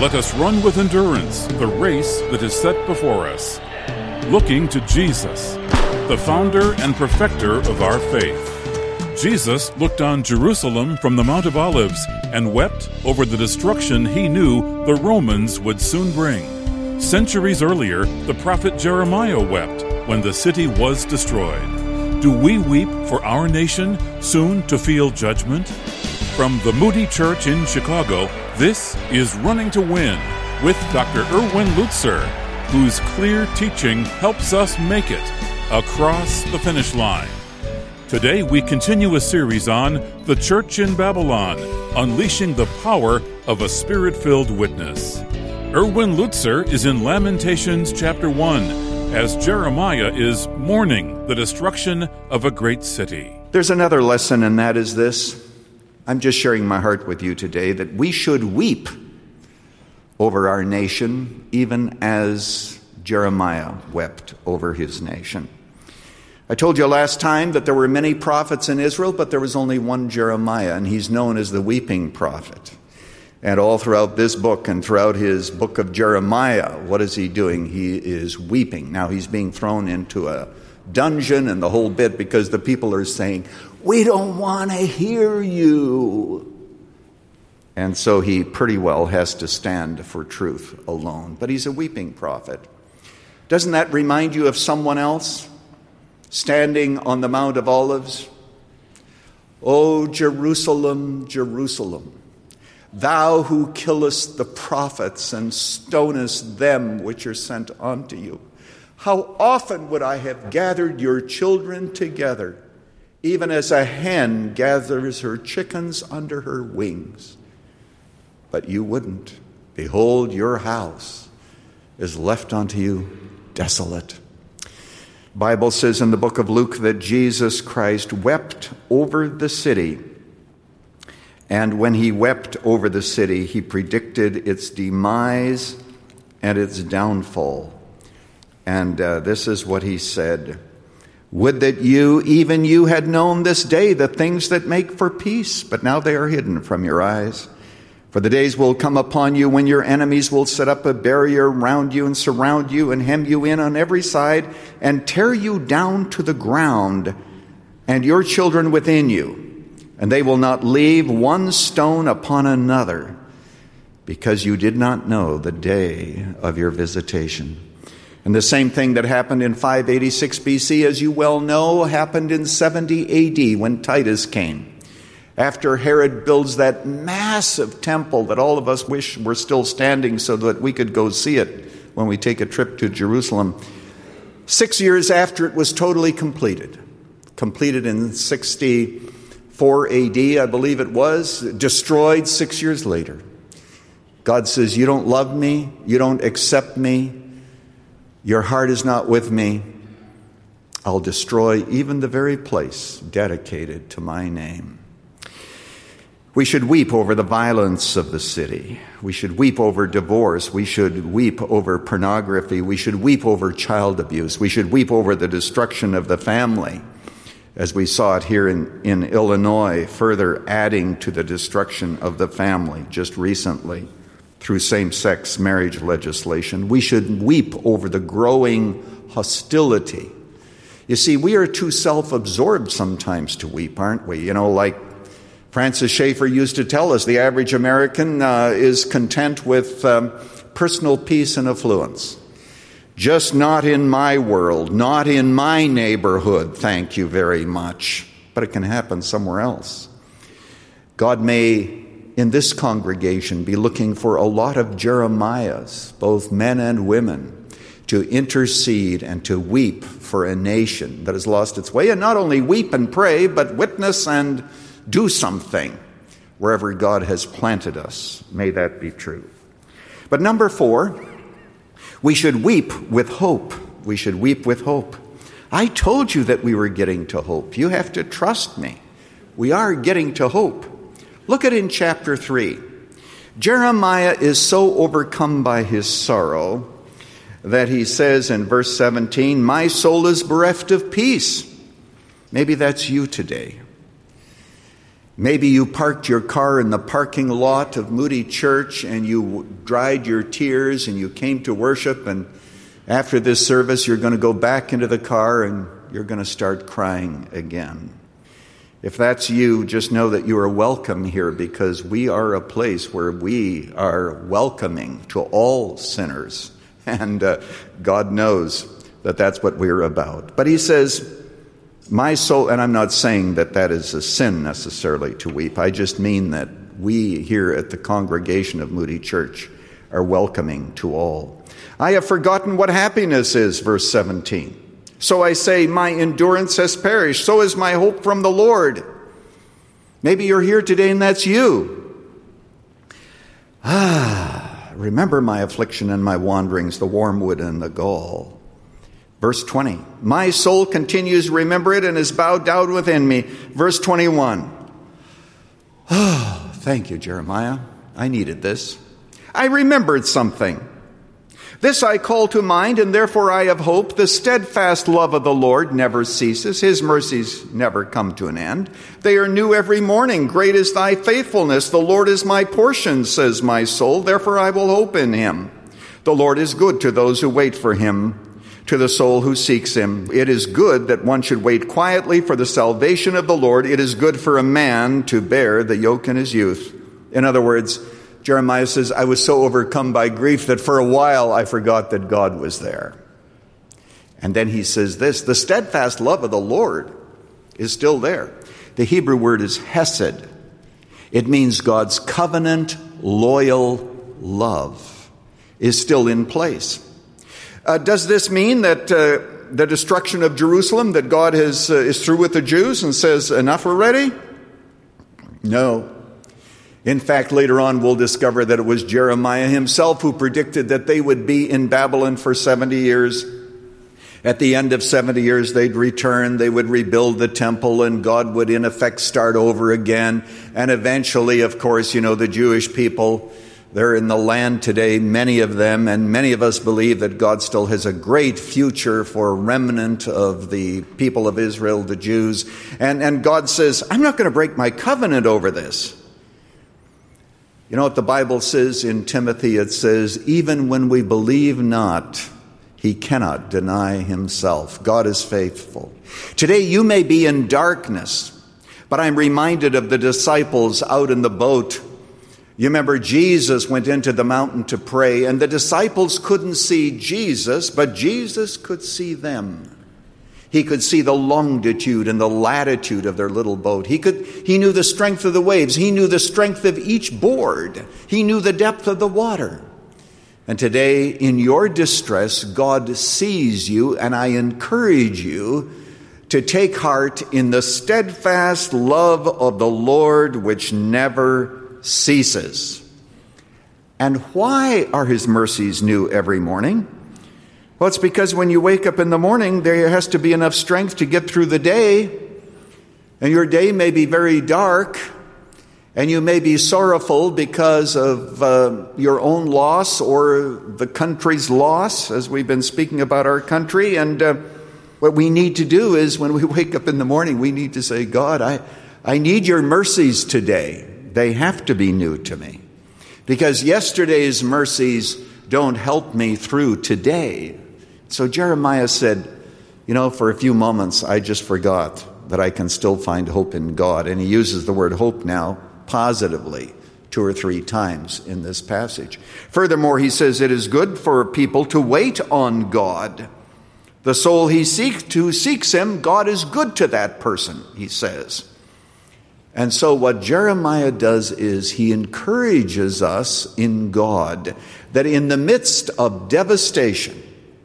Let us run with endurance the race that is set before us, looking to Jesus, the founder and perfecter of our faith. Jesus looked on Jerusalem from the Mount of Olives and wept over the destruction he knew the Romans would soon bring. Centuries earlier, the prophet Jeremiah wept when the city was destroyed. Do we weep for our nation soon to feel judgment? From the Moody Church in Chicago, this is Running to Win with Dr. Erwin Lutzer, whose clear teaching helps us make it across the finish line. Today we continue a series on The Church in Babylon, Unleashing the Power of a Spirit-Filled Witness. Erwin Lutzer is in Lamentations chapter 1, as Jeremiah is mourning the destruction of a great city. There's another lesson, and that is this. I'm just sharing my heart with you today that we should weep over our nation, even as Jeremiah wept over his nation. I told you last time that there were many prophets in Israel, but there was only one Jeremiah, and he's known as the weeping prophet. And all throughout this book and throughout his book of Jeremiah, what is he doing? He is weeping. Now he's being thrown into a dungeon and the whole bit because the people are saying, "We don't want to hear you." And so he pretty well has to stand for truth alone. But he's a weeping prophet. Doesn't that remind you of someone else standing on the Mount of Olives? "O Jerusalem, Jerusalem, thou who killest the prophets and stonest them which are sent unto you. How often would I have gathered your children together, even as a hen gathers her chickens under her wings. But you wouldn't. Behold, your house is left unto you desolate." Bible says in the book of Luke that Jesus Christ wept over the city. And when he wept over the city, he predicted its demise and its downfall. And this is what he said. "Would that you, even you, had known this day the things that make for peace, but now they are hidden from your eyes. For the days will come upon you when your enemies will set up a barrier round you and surround you and hem you in on every side and tear you down to the ground and your children within you. And they will not leave one stone upon another because you did not know the day of your visitation." And the same thing that happened in 586 BC, as you well know, happened in 70 AD when Titus came. After Herod builds that massive temple that all of us wish were still standing so that we could go see it when we take a trip to Jerusalem. 6 years after it was totally completed in 64 AD, I believe it was, destroyed 6 years later. God says, "You don't love me, you don't accept me, your heart is not with me. I'll destroy even the very place dedicated to my name." We should weep over the violence of the city. We should weep over divorce. We should weep over pornography. We should weep over child abuse. We should weep over the destruction of the family, as we saw it here in Illinois, further adding to the destruction of the family just recently through same-sex marriage legislation. We should weep over the growing hostility. You see, we are too self-absorbed sometimes to weep, aren't we? You know, like Francis Schaeffer used to tell us, the average American is content with personal peace and affluence. Just not in my world, not in my neighborhood, thank you very much. But it can happen somewhere else. God may, in this congregation, be looking for a lot of Jeremiahs, both men and women, to intercede and to weep for a nation that has lost its way. And not only weep and pray, but witness and do something wherever God has planted us. May that be true. But number 4, we should weep with hope. We should weep with hope. I told you that we were getting to hope. You have to trust me. We are getting to hope. Look at in chapter 3. Jeremiah is so overcome by his sorrow that he says in verse 17, "My soul is bereft of peace." Maybe that's you today. Maybe you parked your car in the parking lot of Moody Church and you dried your tears and you came to worship, and after this service you're going to go back into the car and you're going to start crying again. If that's you, just know that you are welcome here, because we are a place where we are welcoming to all sinners. And God knows that that's what we're about. But he says, my soul, and I'm not saying that that is a sin necessarily to weep. I just mean that we here at the congregation of Moody Church are welcoming to all. I have forgotten what happiness is, verse 17. So I say, my endurance has perished. So is my hope from the Lord. Maybe you're here today and that's you. Remember my affliction and my wanderings, the wormwood and the gall. Verse 20, my soul continues to remember it and is bowed down within me. Verse 21, thank you, Jeremiah. I needed this. I remembered something. This I call to mind, and therefore I have hope. The steadfast love of the Lord never ceases. His mercies never come to an end. They are new every morning. Great is thy faithfulness. The Lord is my portion, says my soul. Therefore I will hope in him. The Lord is good to those who wait for him, to the soul who seeks him. It is good that one should wait quietly for the salvation of the Lord. It is good for a man to bear the yoke in his youth. In other words, Jeremiah says, I was so overcome by grief that for a while I forgot that God was there. And then he says this, the steadfast love of the Lord is still there. The Hebrew word is hesed. It means God's covenant, loyal love is still in place. Does this mean that the destruction of Jerusalem, that God is through with the Jews and says, enough already? No. In fact, later on we'll discover that it was Jeremiah himself who predicted that they would be in Babylon for 70 years. At the end of 70 years, they'd return, they would rebuild the temple, and God would in effect start over again. And eventually, of course, the Jewish people, they're in the land today, many of them, and many of us believe that God still has a great future for a remnant of the people of Israel, the Jews. And God says, I'm not going to break my covenant over this. You know what the Bible says in Timothy? It says, even when we believe not, he cannot deny himself. God is faithful. Today you may be in darkness, but I'm reminded of the disciples out in the boat. You remember Jesus went into the mountain to pray, and the disciples couldn't see Jesus, but Jesus could see them. He could see the longitude and the latitude of their little boat. He knew the strength of the waves. He knew the strength of each board. He knew the depth of the water. And today, in your distress, God sees you, and I encourage you to take heart in the steadfast love of the Lord, which never ceases. And why are his mercies new every morning? Well, it's because when you wake up in the morning, there has to be enough strength to get through the day. And your day may be very dark, and you may be sorrowful because of your own loss or the country's loss, as we've been speaking about our country. And what we need to do is when we wake up in the morning, we need to say, God, I need your mercies today. They have to be new to me. Because yesterday's mercies don't help me through today. So Jeremiah said, for a few moments, I just forgot that I can still find hope in God. And he uses the word hope now positively 2 or 3 times in this passage. Furthermore, he says it is good for people to wait on God. The soul who seeks him, God is good to that person, he says. And so what Jeremiah does is he encourages us in God that in the midst of devastation,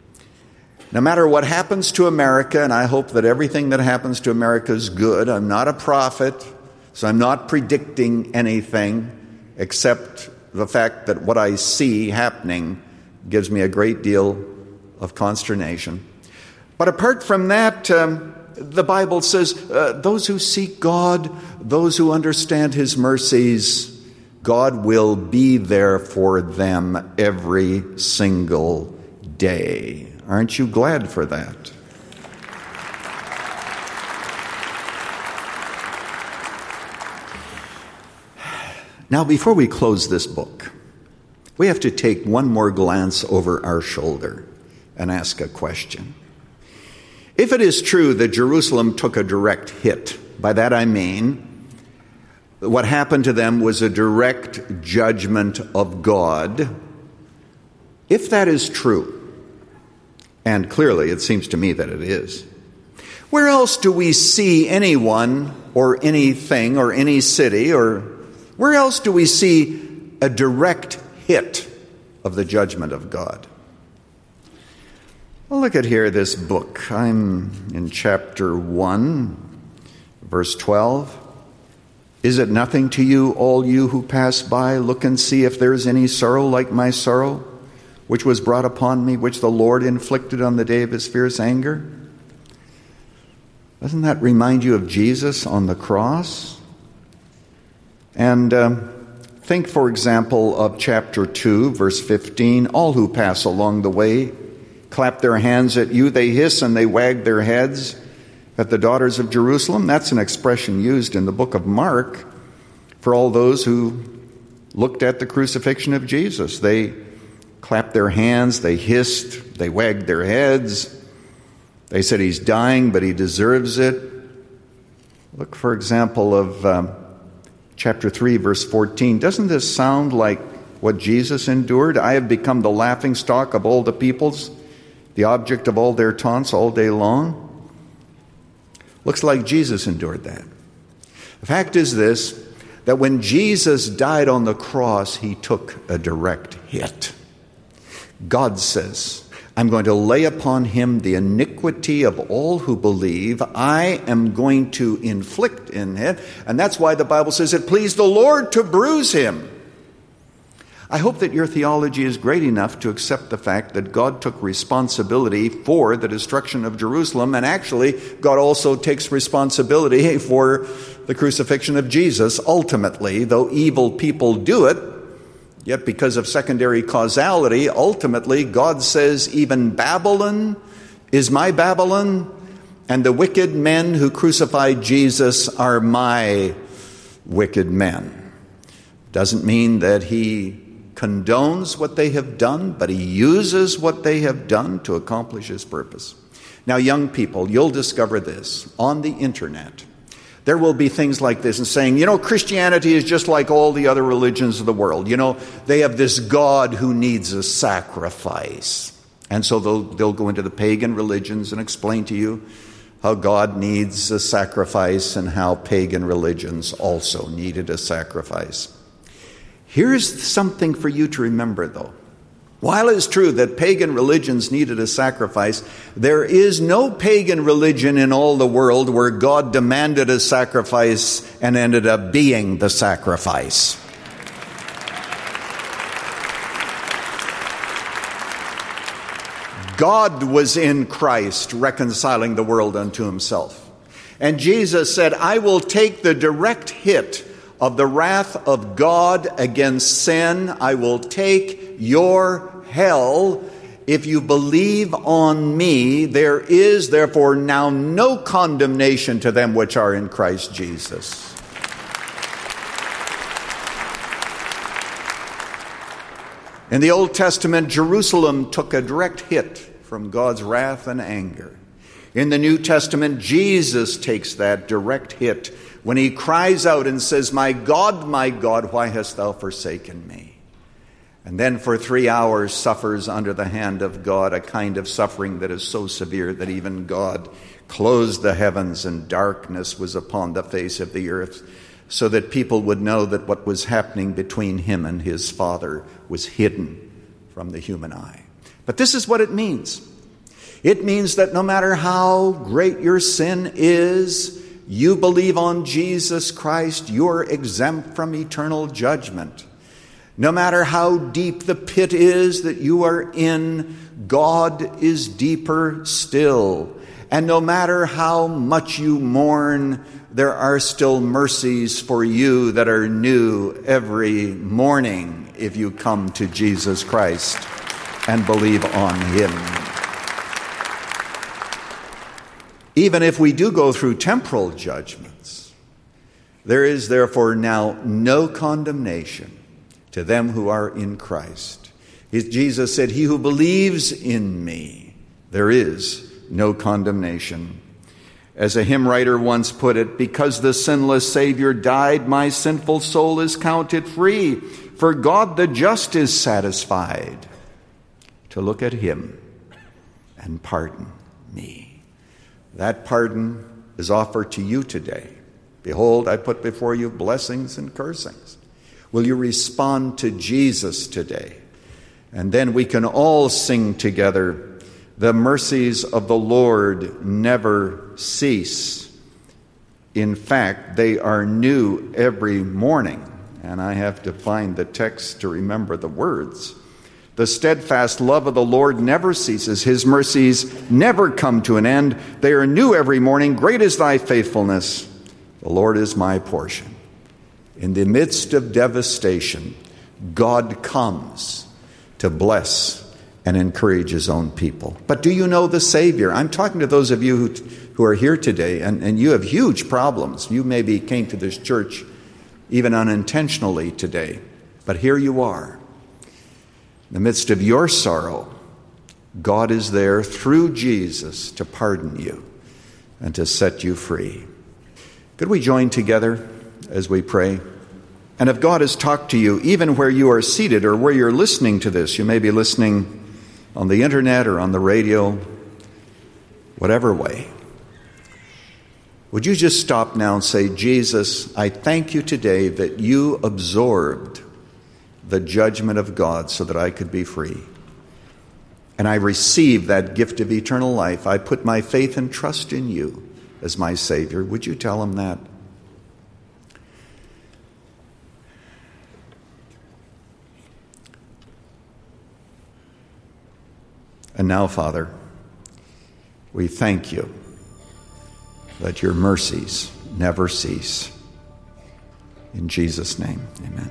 no matter what happens to America, and I hope that everything that happens to America is good. I'm not a prophet, so I'm not predicting anything except the fact that what I see happening gives me a great deal of consternation. But apart from that, the Bible says those who seek God, those who understand his mercies, God will be there for them every single day. Aren't you glad for that? Now, before we close this book, we have to take one more glance over our shoulder and ask a question. If it is true that Jerusalem took a direct hit, by that I mean what happened to them was a direct judgment of God, if that is true, and clearly it seems to me that it is, where else do we see anyone or anything or any city, or where else do we see a direct hit of the judgment of God? Well, look at here, this book. I'm in chapter 1, verse 12. Is it nothing to you, all you who pass by? Look and see if there is any sorrow like my sorrow, which was brought upon me, which the Lord inflicted on the day of his fierce anger. Doesn't that remind you of Jesus on the cross? And think, for example, of chapter 2, verse 15. All who pass along the way clap their hands at you. They hiss and they wag their heads at the daughters of Jerusalem. That's an expression used in the book of Mark for all those who looked at the crucifixion of Jesus. They clapped their hands, they hissed, they wagged their heads. They said he's dying, but he deserves it. Look, for example, of chapter 3, verse 14. Doesn't this sound like what Jesus endured? I have become the laughingstock of all the peoples, the object of all their taunts all day long. Looks like Jesus endured that. The fact is this, that when Jesus died on the cross, he took a direct hit. God says, I'm going to lay upon him the iniquity of all who believe. I am going to inflict in it. And that's why the Bible says it pleased the Lord to bruise him. I hope that your theology is great enough to accept the fact that God took responsibility for the destruction of Jerusalem, and actually God also takes responsibility for the crucifixion of Jesus ultimately, though evil people do it. Yet because of secondary causality, ultimately God says even Babylon is my Babylon, and the wicked men who crucified Jesus are my wicked men. Doesn't mean that he condones what they have done, but he uses what they have done to accomplish his purpose. Now, young people, you'll discover this on the internet. There will be things like this and saying, Christianity is just like all the other religions of the world. They have this God who needs a sacrifice. And so they'll go into the pagan religions and explain to you how God needs a sacrifice and how pagan religions also needed a sacrifice. Here's something for you to remember, though. While it's true that pagan religions needed a sacrifice, there is no pagan religion in all the world where God demanded a sacrifice and ended up being the sacrifice. God was in Christ reconciling the world unto himself. And Jesus said, I will take the direct hit of the wrath of God against sin. I will take your hell. If you believe on me, there is therefore now no condemnation to them which are in Christ Jesus. In the Old Testament, Jerusalem took a direct hit from God's wrath and anger. In the New Testament, Jesus takes that direct hit when he cries out and says, my God, why hast thou forsaken me? And then for 3 hours suffers under the hand of God, a kind of suffering that is so severe that even God closed the heavens and darkness was upon the face of the earth, so that people would know that what was happening between him and his Father was hidden from the human eye. But this is what it means. It means that no matter how great your sin is, you believe on Jesus Christ, you're exempt from eternal judgment. No matter how deep the pit is that you are in, God is deeper still. And no matter how much you mourn, there are still mercies for you that are new every morning if you come to Jesus Christ and believe on him. Even if we do go through temporal judgments, There is therefore now no condemnation to them who are in Christ. Jesus said, he who believes in me, there is no condemnation. As a hymn writer once put it, because the sinless Savior died, my sinful soul is counted free. For God the just is satisfied to look at him and pardon me. That pardon is offered to you today. Behold, I put before you blessings and cursings. Will you respond to Jesus today? And then we can all sing together, the mercies of the Lord never cease. In fact, they are new every morning. And I have to find the text to remember the words. The steadfast love of the Lord never ceases. His mercies never come to an end. They are new every morning. Great is thy faithfulness. The Lord is my portion. In the midst of devastation, God comes to bless and encourage his own people. But do you know the Savior? I'm talking to those of you who are here today, and you have huge problems. You maybe came to this church even unintentionally today, but here you are. In the midst of your sorrow, God is there through Jesus to pardon you and to set you free. Could we join together as we pray? And if God has talked to you, even where you are seated or where you're listening to this, you may be listening on the internet or on the radio, whatever way, would you just stop now and say, Jesus, I thank you today that you absorbed the judgment of God so that I could be free. And I receive that gift of eternal life. I put my faith and trust in you as my Savior. Would you tell him that? And now, Father, we thank you that your mercies never cease. In Jesus' name, amen.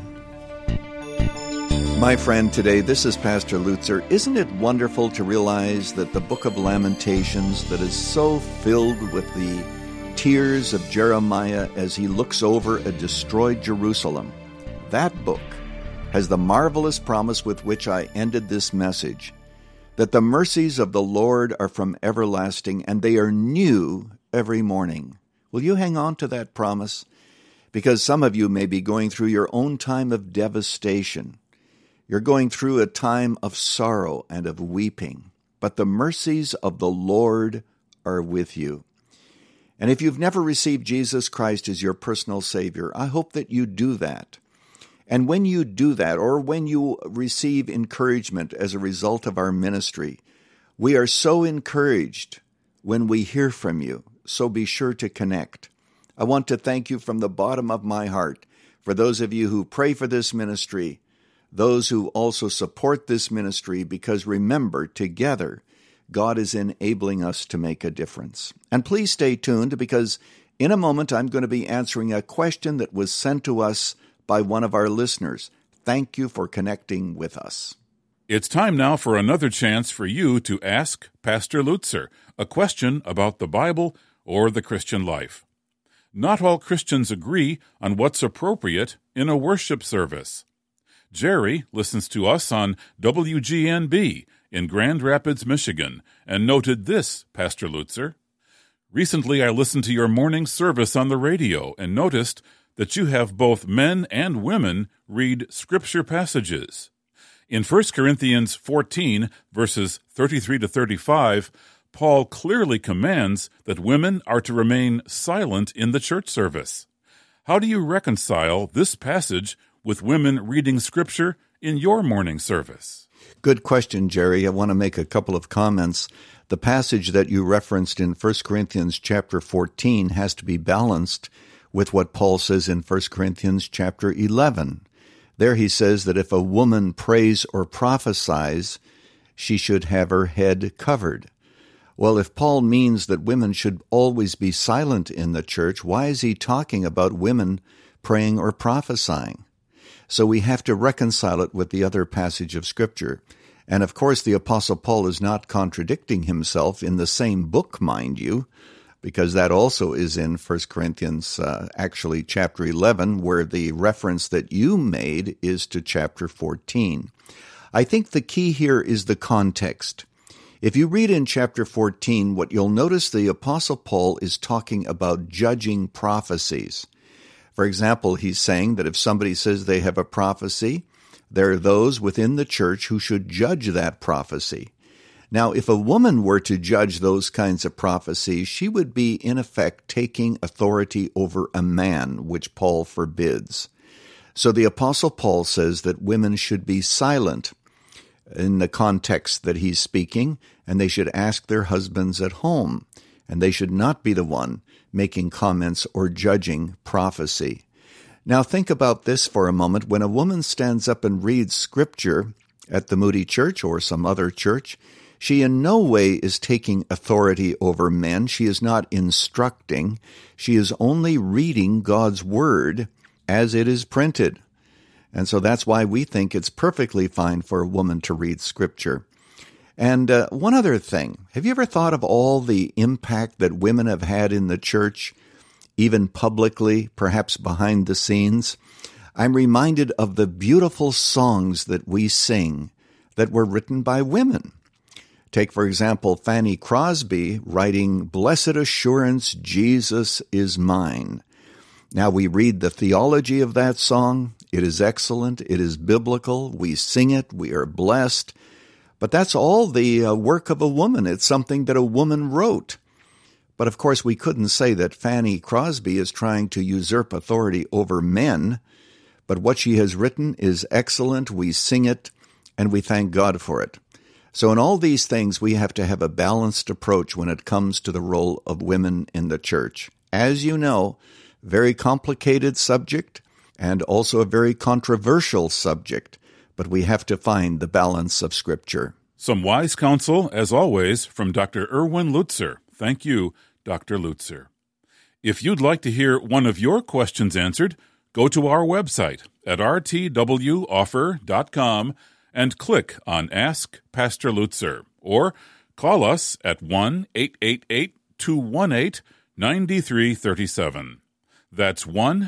My friend, today, this is Pastor Lutzer. Isn't it wonderful to realize that the book of Lamentations, that is so filled with the tears of Jeremiah as he looks over a destroyed Jerusalem, that book has the marvelous promise with which I ended this message, that the mercies of the Lord are from everlasting, and they are new every morning. Will you hang on to that promise? Because some of you may be going through your own time of devastation. You're going through a time of sorrow and of weeping. But the mercies of the Lord are with you. And if you've never received Jesus Christ as your personal Savior, I hope that you do that. And when you do that, or when you receive encouragement as a result of our ministry, we are so encouraged when we hear from you. So be sure to connect. I want to thank you from the bottom of my heart for those of you who pray for this ministry, those who also support this ministry, because remember, together, God is enabling us to make a difference. And please stay tuned, because in a moment I'm going to be answering a question that was sent to us by one of our listeners. Thank you for connecting with us. It's time now for another chance for you to ask Pastor Lutzer a question about the Bible or the Christian life. Not all Christians agree on what's appropriate in a worship service. Jerry listens to us on WGNB in Grand Rapids, Michigan, and noted this, Pastor Lutzer. Recently, I listened to your morning service on the radio and noticed that you have both men and women read scripture passages. In 1 Corinthians 14, verses 33 to 35, Paul clearly commands that women are to remain silent in the church service. How do you reconcile this passage with women reading scripture in your morning service? Good question, Jerry. I want to make a couple of comments. The passage that you referenced in 1 Corinthians chapter 14 has to be balanced with what Paul says in 1 Corinthians chapter 11. There he says that if a woman prays or prophesies, she should have her head covered. Well, if Paul means that women should always be silent in the church, why is he talking about women praying or prophesying? So we have to reconcile it with the other passage of Scripture. And of course, the Apostle Paul is not contradicting himself in the same book, mind you. because that also is in 1 Corinthians, actually chapter 11, where the reference that you made is to chapter 14. I think the key here is the context. If you read in chapter 14, what you'll notice the Apostle Paul is talking about judging prophecies. For example, he's saying that if somebody says they have a prophecy, there are those within the church who should judge that prophecy. Now, if a woman were to judge those kinds of prophecies, she would be, in effect, taking authority over a man, which Paul forbids. So the Apostle Paul says that women should be silent in the context that he's speaking, and they should ask their husbands at home, and they should not be the one making comments or judging prophecy. Now think about this for a moment. When a woman stands up and reads Scripture at the Moody Church or some other church, she in no way is taking authority over men. She is not instructing. She is only reading God's Word as it is printed. And so that's why we think it's perfectly fine for a woman to read Scripture. And one other thing, have you ever thought of all the impact that women have had in the church, even publicly, perhaps behind the scenes? I'm reminded of the beautiful songs that we sing that were written by women. Take, for example, Fanny Crosby writing, "Blessed Assurance, Jesus is Mine." Now we read the theology of that song. It is excellent. It is biblical. We sing it. We are blessed. But that's all the work of a woman. It's something that a woman wrote. But of course, we couldn't say that Fanny Crosby is trying to usurp authority over men. But what she has written is excellent. We sing it, and we thank God for it. So in all these things, we have to have a balanced approach when it comes to the role of women in the church. As you know, very complicated subject and also a very controversial subject, but we have to find the balance of Scripture. Some wise counsel, as always, from Dr. Erwin Lutzer. Thank you, Dr. Lutzer. If you'd like to hear one of your questions answered, go to our website at rtwoffer.com and click on Ask Pastor Lutzer, or call us at 1-888-218-9337. That's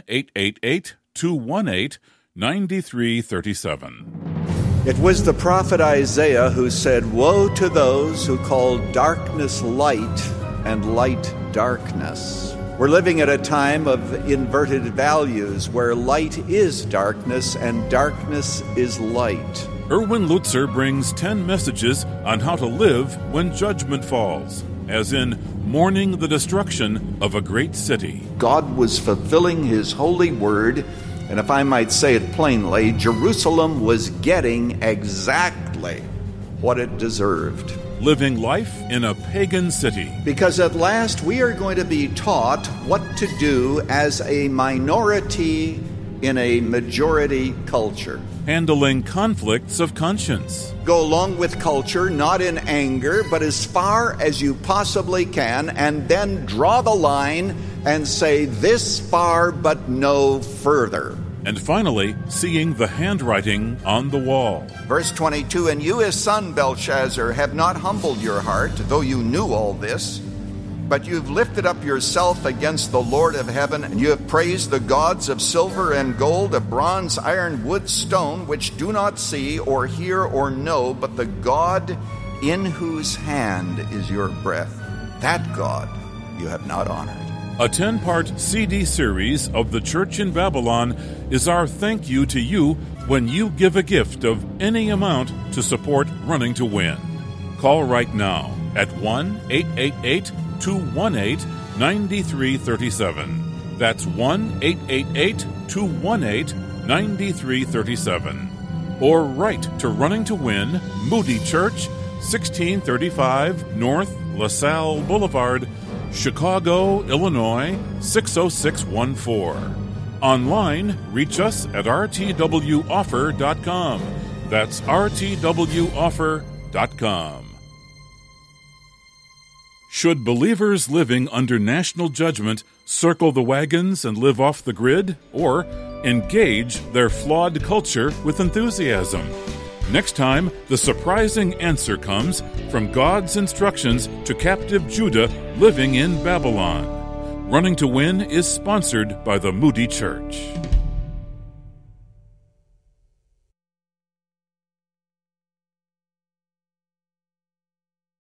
1-888-218-9337. It was the prophet Isaiah who said, "Woe to those who call darkness light and light darkness." We're living at a time of inverted values where light is darkness and darkness is light. Erwin Lutzer brings 10 messages on how to live when judgment falls, as in mourning the destruction of a great city. God was fulfilling His holy word, and if I might say it plainly, Jerusalem was getting exactly what it deserved. Living life in a pagan city. Because at last we are going to be taught what to do as a minority in a majority culture. Handling conflicts of conscience. Go along with culture, not in anger, but as far as you possibly can, and then draw the line and say, this far but no further. And finally, seeing the handwriting on the wall. Verse 22, "And you, his son Belshazzar, have not humbled your heart, though you knew all this. But you've lifted up yourself against the Lord of heaven, and you have praised the gods of silver and gold, of bronze, iron, wood, stone, which do not see or hear or know, but the God in whose hand is your breath. That God you have not honored." A 10-part CD series of The Church in Babylon is our thank you to you when you give a gift of any amount to support Running to Win. Call right now at 1-888-218-9337. That's 1-888-218-9337. Or write to Running to Win, Moody Church, 1635 North LaSalle Boulevard, Chicago, Illinois, 60614. Online, reach us at rtwoffer.com. That's rtwoffer.com. Should believers living under national judgment circle the wagons and live off the grid, or engage their flawed culture with enthusiasm? Next time, the surprising answer comes from God's instructions to captive Judah living in Babylon. Running to Win is sponsored by the Moody Church.